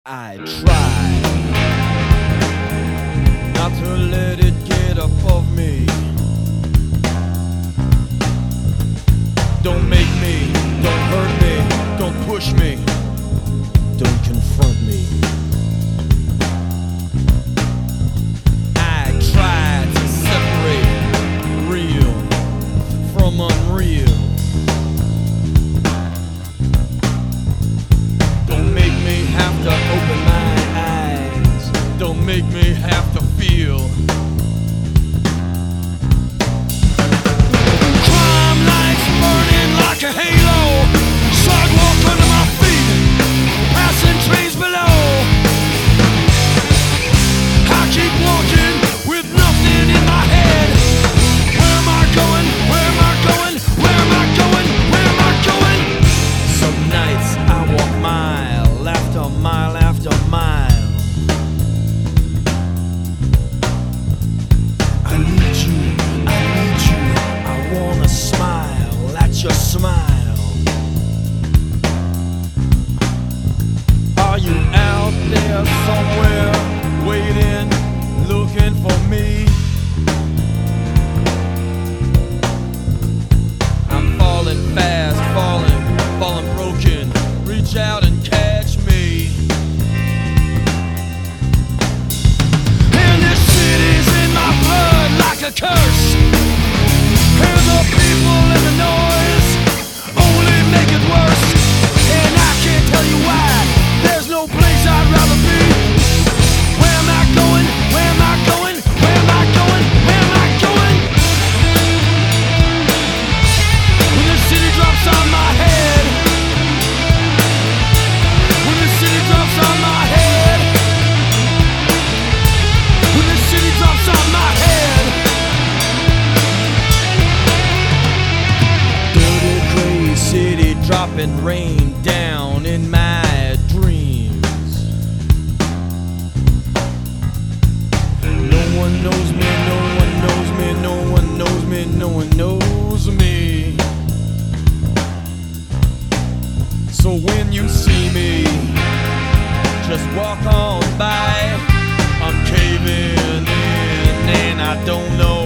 I try not to let it get above me. Don't make me, don't hurt me, don't push me, don't confront me. I try to separate real from unreal. Don't make me have to open my eyes. Don't make me have to feel. Crime lights burning like a halo. Sidewalk under my feet, passing trains below. I keep walking with nothing in my head. Where am I going? Where am I going? Where am I going? Where am I going? Some nights I walk mile after mile after mile. I need you, I wanna smile at your smile. Are you out there somewhere, waiting, looking for me? I'm falling fast, falling broken. Reach out and catch me. And this city's in my blood like a curse. And the people and the noise only make it worse. And I can't tell you why. There's no place I'd rather be. Where am I going? Where am I going? Where am I going? Where am I going? When the city drops on my head. When the city drops on my head. When the city drops on my head. Dirty gray city dropping rain down in my dreams. No one knows me, no one knows me, no one knows me, no one knows me. So when you see me, just walk on by. I'm caving in and I don't know